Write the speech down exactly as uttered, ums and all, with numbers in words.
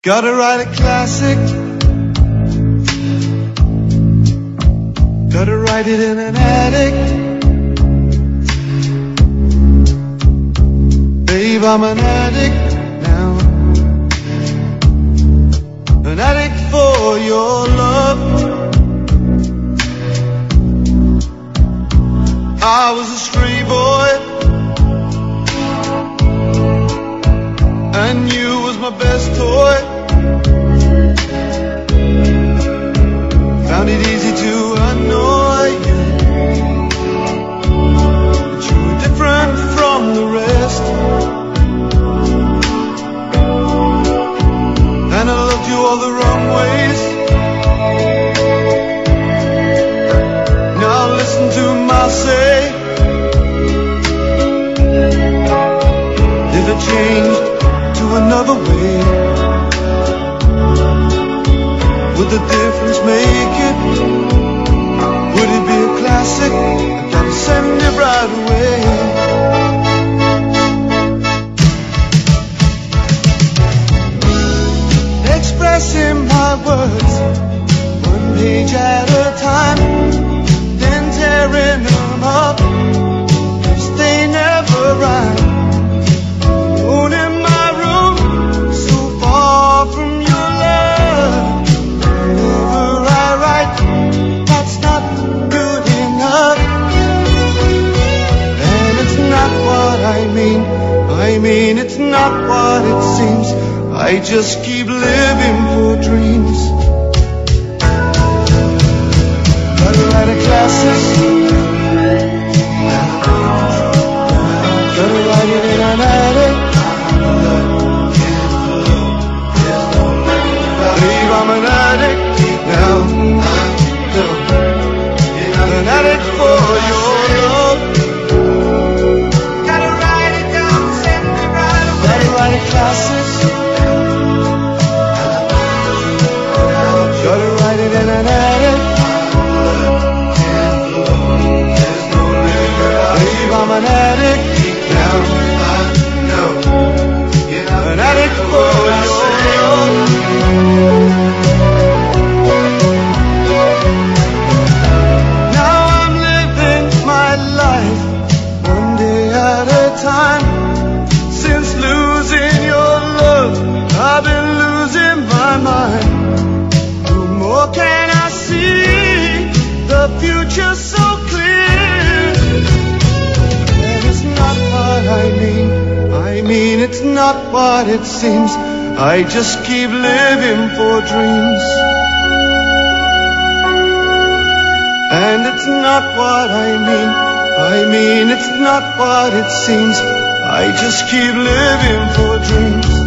Gotta write a classic. Gotta write it in an attic. Babe, I'm an addict now. An addict for your love. I was a stray boy, and you was my best toy. Found it easy to annoy you, but you were different from the rest. And I loved you all the wrong ways. Now listen to my say. If it changed to another way, would the difference make it? Would it be a classic? I gotta send it right away. Expressing my words one page at a time, then tearing them up, 'cause they never rhyme. Alone in my room, so far from your love. Whenever I write, that's not good enough. And it's not what I mean, I mean it's not what it seems. I just keep living for dreams. Gotta write a classic. Gotta write it in an attic. Babe, I'm an addict now. An addict for your love. Gotta write it down, send it right away. Gotta write a classic. Gotta write it in an attic. Babe, I'm an addict now. An addict for your love. Now I'm living my life one day at a time. Since losing your love, I've been losing my mind. What can I see? The future so clear. And it's not what I mean, I mean it's not what it seems. I just keep living for dreams. And it's not what I mean, I mean it's not what it seems. I just keep living for dreams.